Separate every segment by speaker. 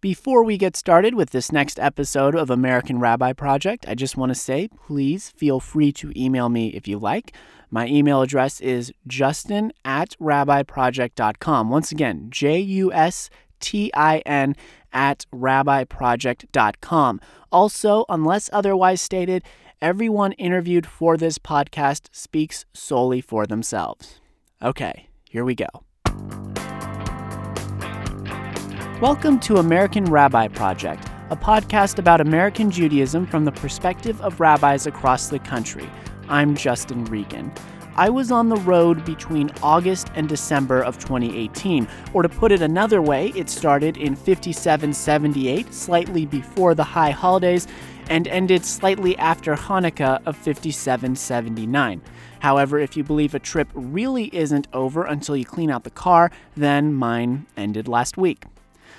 Speaker 1: Before we get started with this next episode of American Rabbi Project, I just want to say, please feel free to email me if you like. My email address is justin@rabbiproject.com. Once again, justin@rabbiproject.com. Also, unless otherwise stated, everyone interviewed for this podcast speaks solely for themselves. Okay, here we go. Welcome to American Rabbi Project, a podcast about American Judaism from the perspective of rabbis across the country. I'm Justin Regan. I was on the road between August and December of 2018, or to put it another way, it started in 5778, slightly before the high holidays, and ended slightly after Hanukkah of 5779. However, if you believe a trip really isn't over until you clean out the car, then mine ended last week.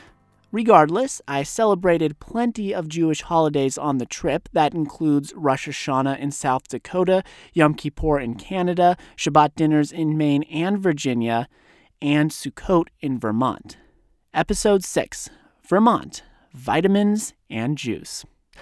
Speaker 1: Regardless, I celebrated plenty of Jewish holidays on the trip. That includes Rosh Hashanah in South Dakota, Yom Kippur in Canada, Shabbat dinners in Maine and Virginia, and Sukkot in Vermont. Episode 6, Vermont, Vitamins and Juice.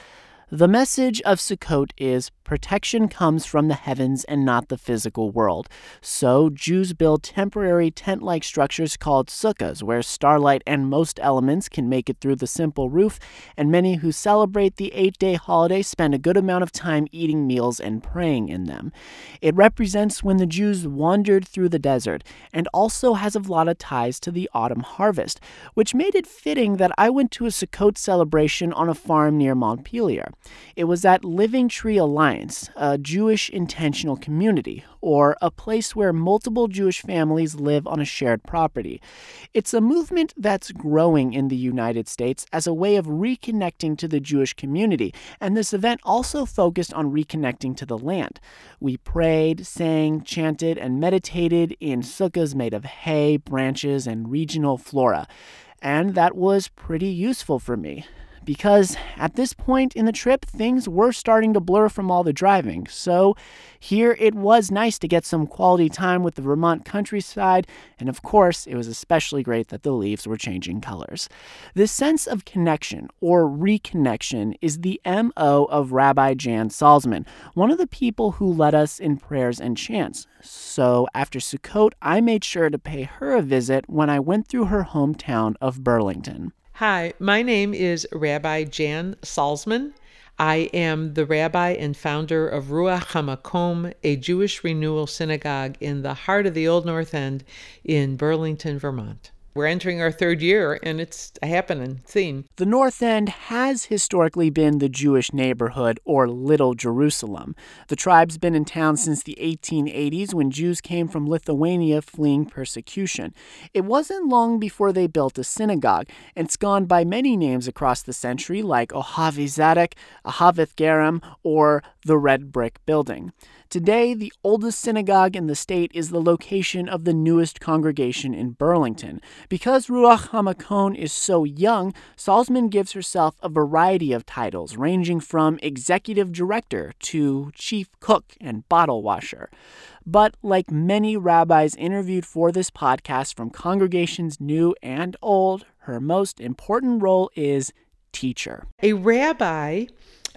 Speaker 1: The message of Sukkot is protection comes from the heavens and not the physical world. So Jews build temporary tent-like structures called sukkahs, where starlight and most elements can make it through the simple roof, and many who celebrate the 8-day holiday spend a good amount of time eating meals and praying in them. It represents when the Jews wandered through the desert, and also has a lot of ties to the autumn harvest, which made it fitting that I went to a Sukkot celebration on a farm near Montpelier. It was at Living Tree Alliance, a Jewish intentional community, or a place where multiple Jewish families live on a shared property. It's a movement that's growing in the United States as a way of reconnecting to the Jewish community, and this event also focused on reconnecting to the land. We prayed, sang, chanted, and meditated in sukkahs made of hay, branches, and regional flora, and that was pretty useful for me. Because at this point in the trip, things were starting to blur from all the driving. So here it was nice to get some quality time with the Vermont countryside, and of course, it was especially great that the leaves were changing colors. This sense of connection, or reconnection, is the MO of Rabbi Jan Salzman, one of the people who led us in prayers and chants. So after Sukkot, I made sure to pay her a visit when I went through her hometown of Burlington.
Speaker 2: Hi, my name is Rabbi Jan Salzman. I am the rabbi and founder of Ruach HaMakom, a Jewish renewal synagogue in the heart of the Old North End in Burlington, Vermont. We're entering our third year, and it's a happening theme.
Speaker 1: The North End has historically been the Jewish neighborhood, or Little Jerusalem. The tribe's been in town since the 1880s when Jews came from Lithuania fleeing persecution. It wasn't long before they built a synagogue, and it's gone by many names across the century like Ohavi Zadok, Ahavith Garam, or the Red Brick Building. Today, the oldest synagogue in the state is the location of the newest congregation in Burlington. Because Ruach HaMakom is so young, Salzman gives herself a variety of titles, ranging from executive director to chief cook and bottle washer. But like many rabbis interviewed for this podcast from congregations new and old, her most important role is teacher.
Speaker 2: A rabbi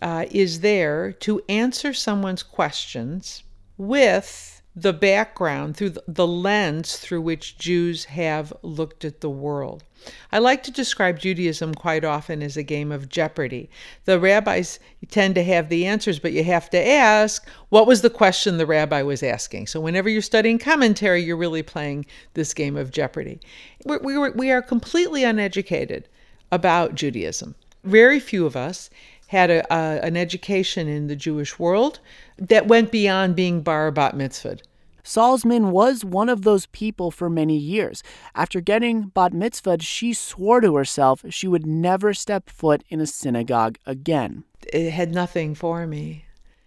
Speaker 2: is there to answer someone's questions with the background, through the lens through which Jews have looked at the world. I like to describe Judaism quite often as a game of Jeopardy. The rabbis tend to have the answers, but you have to ask, what was the question the rabbi was asking? So whenever you're studying commentary, you're really playing this game of Jeopardy. We are completely uneducated about Judaism. Very few of us had an education in the Jewish world that went beyond being bar bat mitzvahed.
Speaker 1: Salzman was one of those people for many years. After getting bat mitzvahed, she swore to herself she would never step foot in a synagogue again.
Speaker 2: It had nothing for me.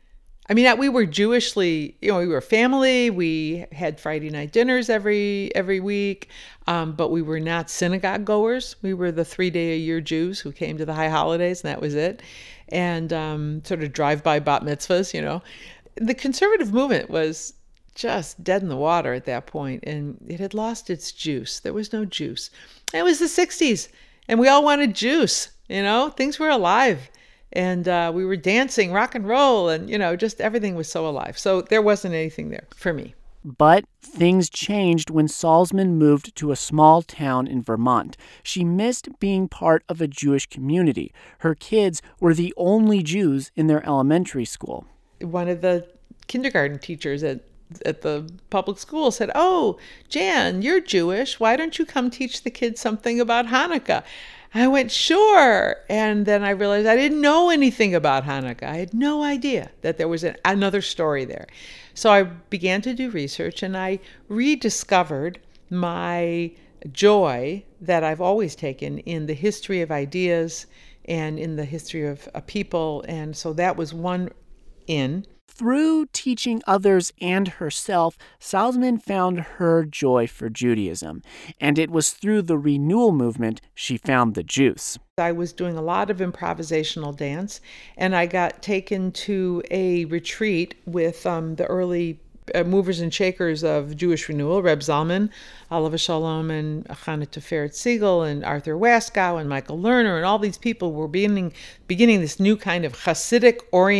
Speaker 2: I mean, we were Jewishly, we were family. We had Friday night dinners every week, but we were not synagogue goers. We were the 3-day-a-year Jews who came to the high holidays, and that was it. And sort of drive-by bat mitzvahs, The conservative movement was just dead in the water at that point, and it had lost its juice. There was no juice. It was the 60s. And we all wanted juice, things were alive. And we were dancing, rock and roll, and, just everything was so alive. So there wasn't anything there for me.
Speaker 1: But things changed when Salzman moved to a small town in Vermont. She missed being part of a Jewish community. Her kids were the only Jews in their elementary school.
Speaker 2: One of the kindergarten teachers at the public school said, "Oh, Jan, you're Jewish. Why don't you come teach the kids something about Hanukkah?" I went, "Sure." And then I realized I didn't know anything about Hanukkah. I had no idea that there was another story there. So I began to do research, and I rediscovered my joy that I've always taken in the history of ideas and in the history of people. And so that was one in.
Speaker 1: Through teaching others and herself, Salzman found her joy for Judaism, and it was through the renewal movement she found the juice.
Speaker 2: I was doing a lot of improvisational dance, and I got taken to a retreat with the early movers and shakers of Jewish renewal, Reb Zalman, Oliver Shalom, and Chana Teferet Siegel, and Arthur Waskow, and Michael Lerner, and all these people were beginning this new kind of Hasidic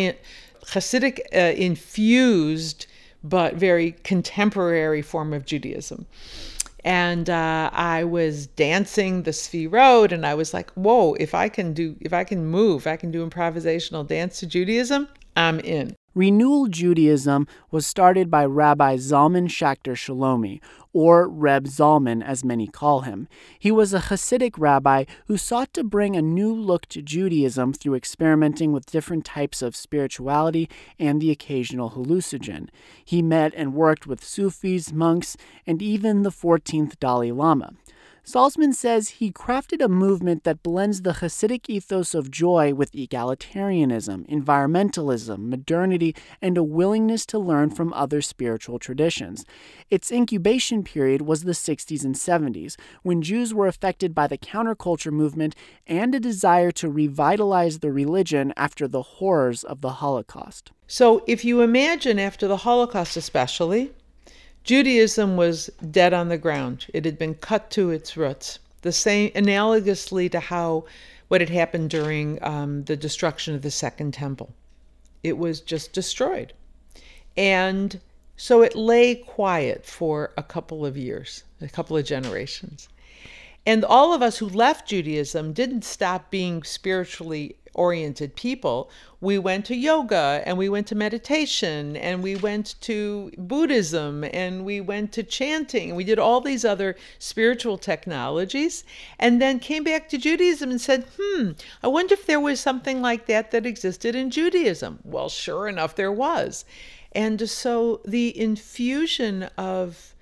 Speaker 2: infused but very contemporary form of Judaism. And I was dancing the Sfirot, and I was like, whoa, if I can do improvisational dance to Judaism, I'm in.
Speaker 1: Renewal Judaism was started by Rabbi Zalman Schachter Shalomi, or Reb Zalman as many call him. He was a Hasidic rabbi who sought to bring a new look to Judaism through experimenting with different types of spirituality and the occasional hallucinogen. He met and worked with Sufis, monks, and even the 14th Dalai Lama. Salzman says he crafted a movement that blends the Hasidic ethos of joy with egalitarianism, environmentalism, modernity, and a willingness to learn from other spiritual traditions. Its incubation period was the 60s and 70s, when Jews were affected by the counterculture movement and a desire to revitalize the religion after the horrors of the Holocaust.
Speaker 2: So if you imagine after the Holocaust especially, Judaism was dead on the ground. It had been cut to its roots. The same, analogously to what had happened during the destruction of the Second Temple. It was just destroyed. And so it lay quiet for a couple of years, a couple of generations. And all of us who left Judaism didn't stop being spiritually oriented people. We went to yoga, and we went to meditation, and we went to Buddhism, and we went to chanting, and we did all these other spiritual technologies, and then came back to Judaism and said, I wonder if there was something like that existed in Judaism. Well, sure enough, there was. And so the infusion of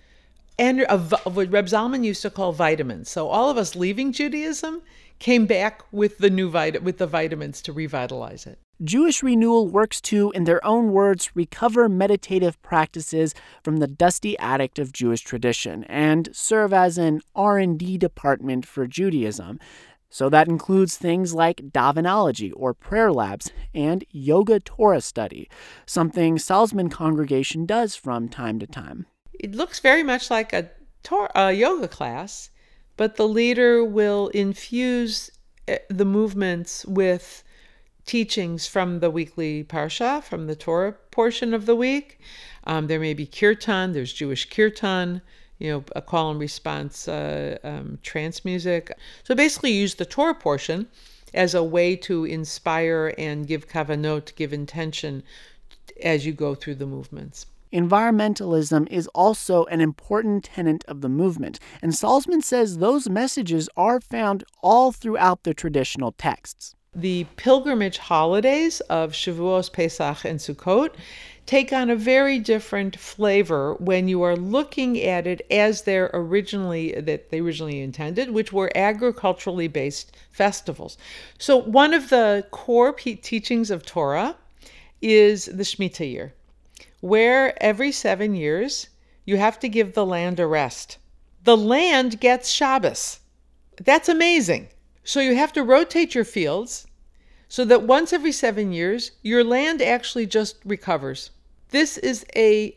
Speaker 2: what Reb Zalman used to call vitamins. So all of us leaving Judaism came back with the vitamins to revitalize it.
Speaker 1: Jewish renewal works to, in their own words, recover meditative practices from the dusty attic of Jewish tradition and serve as an R&D department for Judaism. So that includes things like Davenology or prayer labs and yoga Torah study, something Salzman congregation does from time to time.
Speaker 2: It looks very much like a yoga class, but the leader will infuse the movements with teachings from the weekly parsha, from the Torah portion of the week. There may be kirtan, there's Jewish kirtan, a call and response trance music. So basically use the Torah portion as a way to inspire and give kavanot, give intention as you go through the movements.
Speaker 1: Environmentalism is also an important tenet of the movement, and Salzman says those messages are found all throughout the traditional texts.
Speaker 2: The pilgrimage holidays of Shavuos, Pesach, and Sukkot take on a very different flavor when you are looking at it as they originally intended, which were agriculturally based festivals. So one of the core teachings of Torah is the Shemitah year, where every 7 years you have to give the land a rest. The land gets Shabbos. That's amazing. So you have to rotate your fields so that once every 7 years, your land actually just recovers. This is a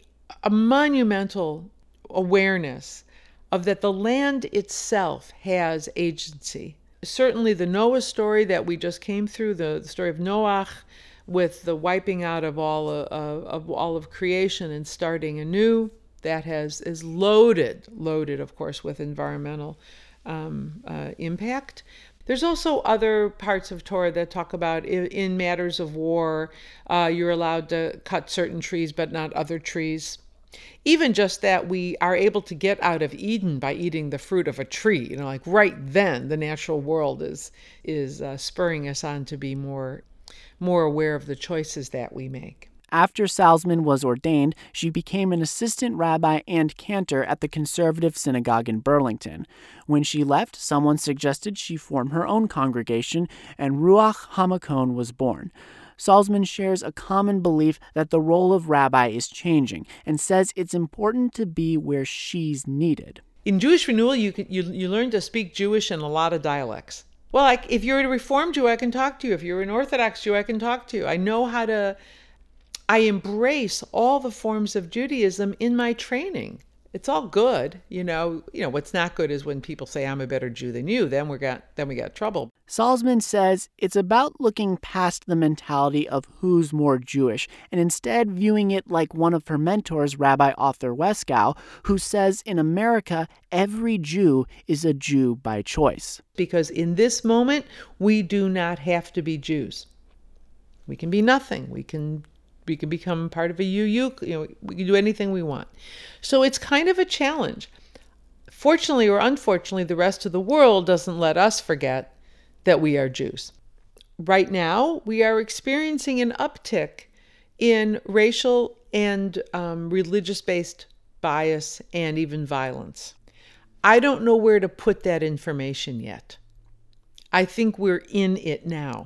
Speaker 2: monumental awareness of that the land itself has agency. Certainly the Noah story that we just came through, the story of Noach, with the wiping out of all of creation and starting anew, that is loaded, of course, with environmental impact. There's also other parts of Torah that talk about in matters of war, you're allowed to cut certain trees but not other trees. Even just that we are able to get out of Eden by eating the fruit of a tree, like right then, the natural world is spurring us on to be more aware of the choices that we make.
Speaker 1: After Salzman was ordained, she became an assistant rabbi and cantor at the conservative synagogue in Burlington. When she left, someone suggested she form her own congregation, and Ruach HaMakom was born. Salzman shares a common belief that the role of rabbi is changing and says it's important to be where she's needed.
Speaker 2: In Jewish renewal, you learn to speak Jewish in a lot of dialects. Well, like if you're a Reform Jew, I can talk to you. If you're an Orthodox Jew, I can talk to you. I embrace all the forms of Judaism in my training. It's all good. What's not good is when people say I'm a better Jew than you. Then we got trouble.
Speaker 1: Salzman says it's about looking past the mentality of who's more Jewish and instead viewing it like one of her mentors, Rabbi Arthur Weskow, who says in America, every Jew is a Jew by choice.
Speaker 2: Because in this moment, we do not have to be Jews. We can be nothing. We can become part of a UU, we can do anything we want. So it's kind of a challenge. Fortunately or unfortunately, the rest of the world doesn't let us forget that we are Jews. Right now, we are experiencing an uptick in racial and religious-based bias and even violence. I don't know where to put that information yet. I think we're in it now.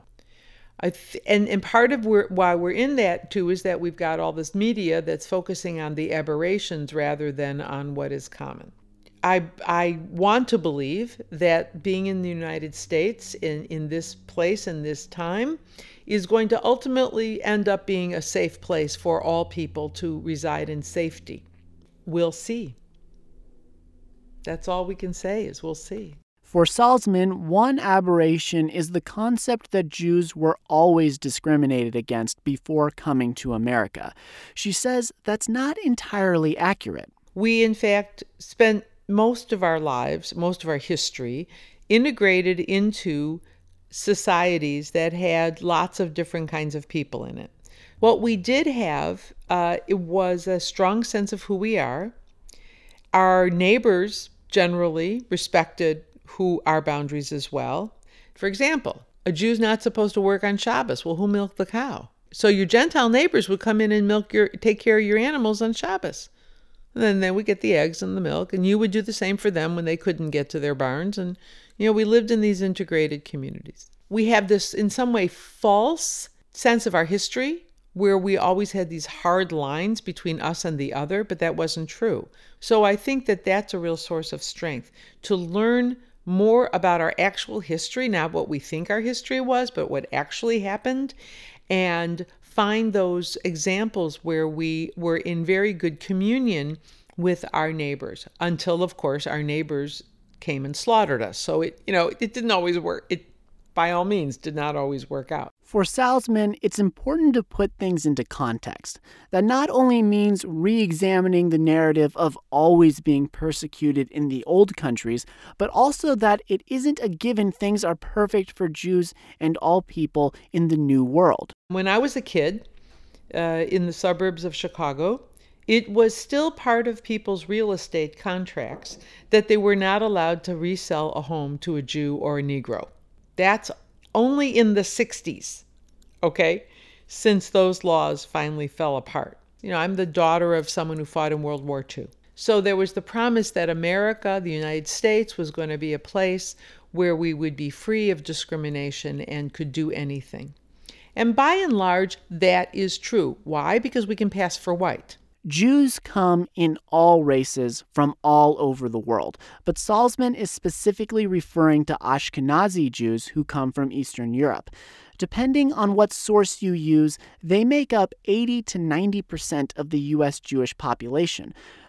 Speaker 2: And part of why we're in that, too, is that we've got all this media that's focusing on the aberrations rather than on what is common. I want to believe that being in the United States, in this place, in this time, is going to ultimately end up being a safe place for all people to reside in safety. We'll see. That's all we can say is we'll see.
Speaker 1: For Salzman, one aberration is the concept that Jews were always discriminated against before coming to America. She says that's not entirely accurate.
Speaker 2: We, in fact, spent most of our lives, most of our history, integrated into societies that had lots of different kinds of people in it. What we did have, it was a strong sense of who we are. Our neighbors generally respected who our boundaries as well. For example, a Jew's not supposed to work on Shabbos. Well, who milked the cow? So your Gentile neighbors would come in and take care of your animals on Shabbos. And then we get the eggs and the milk, and you would do the same for them when they couldn't get to their barns. And, we lived in these integrated communities. We have this, in some way, false sense of our history where we always had these hard lines between us and the other, but that wasn't true. So I think that that's a real source of strength, to learn more about our actual history, not what we think our history was, but what actually happened, and find those examples where we were in very good communion with our neighbors, until, of course, our neighbors came and slaughtered us. So it didn't always work. It, by all means, did not always work out.
Speaker 1: For Salzman, it's important to put things into context. That not only means re-examining the narrative of always being persecuted in the old countries, but also that it isn't a given things are perfect for Jews and all people in the New World.
Speaker 2: When I was a kid in the suburbs of Chicago, it was still part of people's real estate contracts that they were not allowed to resell a home to a Jew or a Negro. That's only in the 60s, okay, since those laws finally fell apart. I'm the daughter of someone who fought in World War II. So there was the promise that America, the United States, was going to be a place where we would be free of discrimination and could do anything. And by and large, that is true. Why? Because we can pass for white.
Speaker 1: Jews come in all races from all over the world, but Salzman is specifically referring to Ashkenazi Jews who come from Eastern Europe. Depending on what source you use, they make up 80 to 90% of the U.S. Jewish population.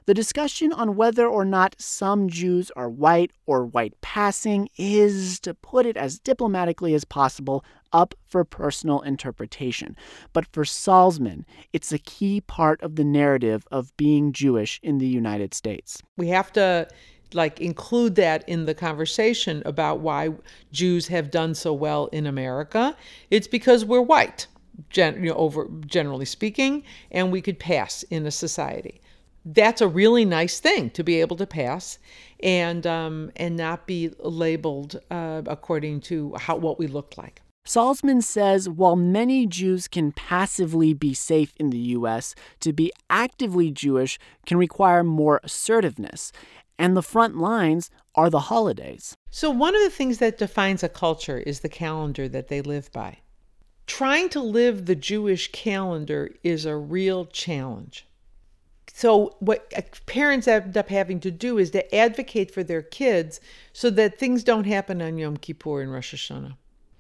Speaker 1: The discussion on whether or not some Jews are white or white passing is, to put it as diplomatically as possible, up for personal interpretation. But for Salzman, it's a key part of the narrative of being Jewish in the United States.
Speaker 2: We have to include that in the conversation about why Jews have done so well in America. It's because we're white, generally speaking, and we could pass in a society. That's a really nice thing to be able to pass and not be labeled according to what we look like.
Speaker 1: Salzman says while many Jews can passively be safe in the U.S., to be actively Jewish can require more assertiveness. And the front lines are the holidays.
Speaker 2: So one of the things that defines a culture is the calendar that they live by. Trying to live the Jewish calendar is a real challenge. So what parents end up having to do is to advocate for their kids so that things don't happen on Yom Kippur and Rosh Hashanah.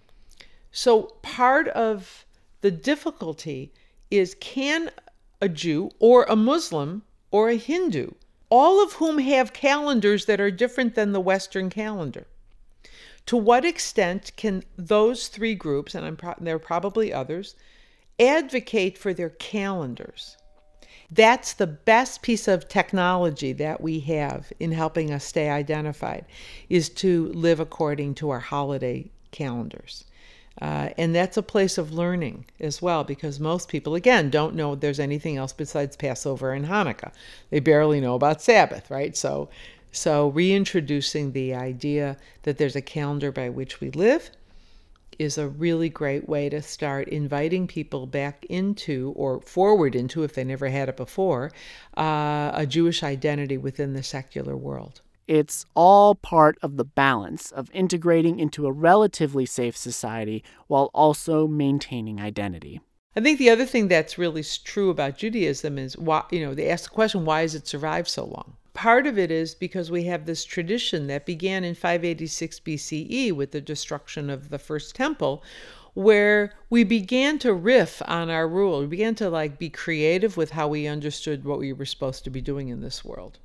Speaker 2: So part of the difficulty is, can a Jew or a Muslim or a Hindu, all of whom have calendars that are different than the Western calendar, to what extent can those three groups, and there are probably others, advocate for their calendars? That's the best piece of technology that we have in helping us stay identified, is to live according to our holiday calendars. And that's a place of learning as well, because most people, again, don't know there's anything else besides Passover and Hanukkah. They barely know about Sabbath, right? So reintroducing the idea that there's a calendar by which we live is a really great way to start inviting people back into, or forward into, if they never had it before, a Jewish identity within the secular world.
Speaker 1: It's all part of the balance of integrating into a relatively safe society while also maintaining identity.
Speaker 2: I think the other thing that's really true about Judaism is, why, they ask the question, why has it survived so long? Part of it is because we have this tradition that began in 586 BCE with the destruction of the first temple, where we began to riff on our rule. We began to be creative with how we understood what we were supposed to be doing in this world.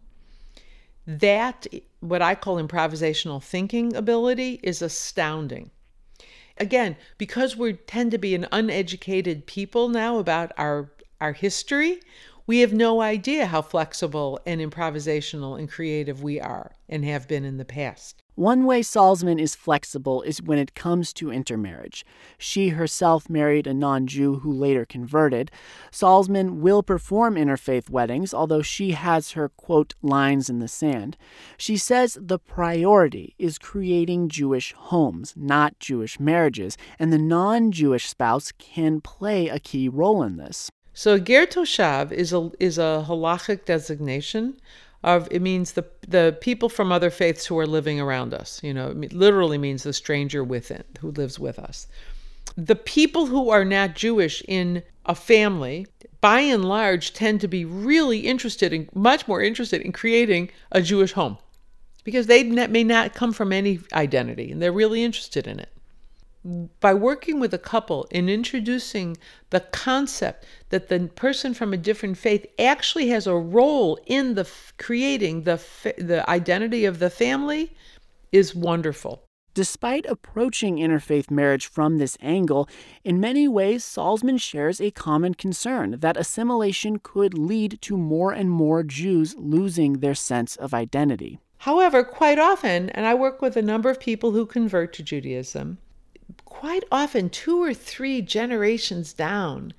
Speaker 2: That, what I call improvisational thinking ability, is astounding. Again, because we tend to be an uneducated people now about our history, we have no idea how flexible and improvisational and creative we are and have been in the past.
Speaker 1: One way Salzman is flexible is when it comes to intermarriage. She herself married a non-Jew who later converted. Salzman will perform interfaith weddings, although she has her, quote, lines in the sand. She says the priority is creating Jewish homes, not Jewish marriages, and the non-Jewish spouse can play a key role in this.
Speaker 2: So Ger Toshav is a halachic designation. It means the people from other faiths who are living around us. It literally means the stranger within, who lives with us. The people who are not Jewish in a family, by and large, tend to be really much more interested in creating a Jewish home, because they may not come from any identity, and they're really interested in it. By working with a couple and introducing the concept that the person from a different faith actually has a role in creating the identity of the family is wonderful.
Speaker 1: Despite approaching interfaith marriage from this angle, in many ways Salzman shares a common concern that assimilation could lead to more and more Jews losing their sense of identity.
Speaker 2: However, quite often, and I work with a number of people who convert to Judaism, quite often 2 or 3 generations down,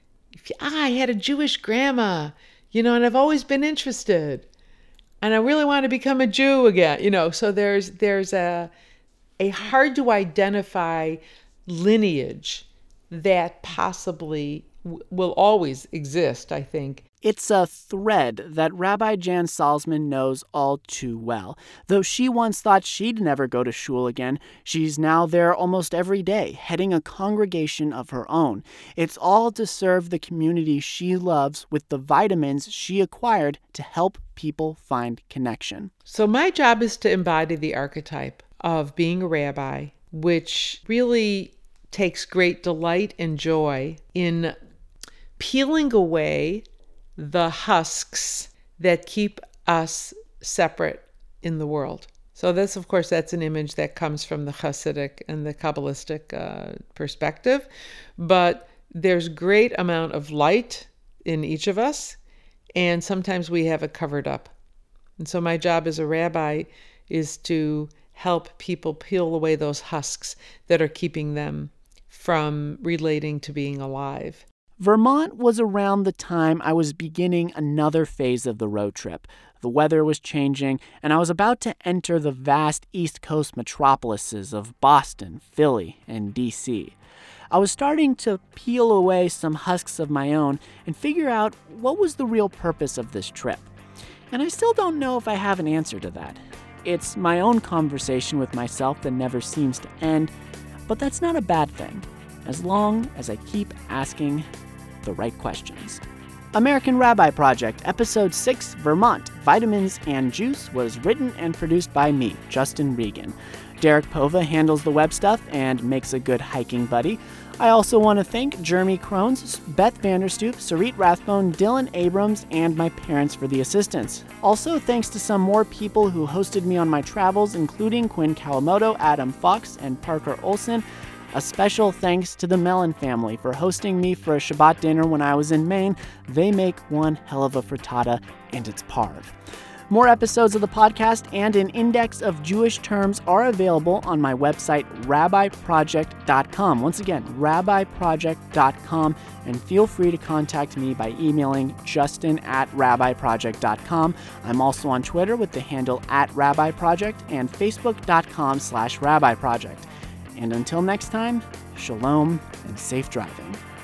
Speaker 2: I had a Jewish grandma, and I've always been interested, and I really want to become a Jew again, so there's a hard to identify lineage that possibly will always exist, I think.
Speaker 1: It's a thread that Rabbi Jan Salzman knows all too well. Though she once thought she'd never go to shul again, she's now there almost every day, heading a congregation of her own. It's all to serve the community she loves with the vitamins she acquired to help people find connection.
Speaker 2: So my job is to embody the archetype of being a rabbi, which really takes great delight and joy in peeling away the husks that keep us separate in the world. So this, of course, that's an image that comes from the Hasidic and the Kabbalistic perspective. But there's great amount of light in each of us, and sometimes we have it covered up. And so my job as a rabbi is to help people peel away those husks that are keeping them from relating to being alive.
Speaker 1: Vermont was around the time I was beginning another phase of the road trip. The weather was changing, and I was about to enter the vast East Coast metropolises of Boston, Philly, and D.C. I was starting to peel away some husks of my own and figure out what was the real purpose of this trip. And I still don't know if I have an answer to that. It's my own conversation with myself that never seems to end, but that's not a bad thing, as long as I keep asking the right questions. American Rabbi Project, Episode 6, Vermont, Vitamins and Juice, was written and produced by me, Justin Regan. Derek Pova handles the web stuff and makes a good hiking buddy. I also want to thank Jeremy Krones, Beth Vanderstoop, Sarit Rathbone, Dylan Abrams, and my parents for the assistance. Also, thanks to some more people who hosted me on my travels, including Quinn Kawamoto, Adam Fox, and Parker Olson. A special thanks to the Mellon family for hosting me for a Shabbat dinner when I was in Maine. They make one hell of a frittata, and it's parv. More episodes of the podcast and an index of Jewish terms are available on my website, rabbiproject.com. Once again, rabbiproject.com, and feel free to contact me by emailing justin@rabbiproject.com. I'm also on Twitter with the handle @rabbiproject and facebook.com/rabbiproject. And until next time, shalom and safe driving.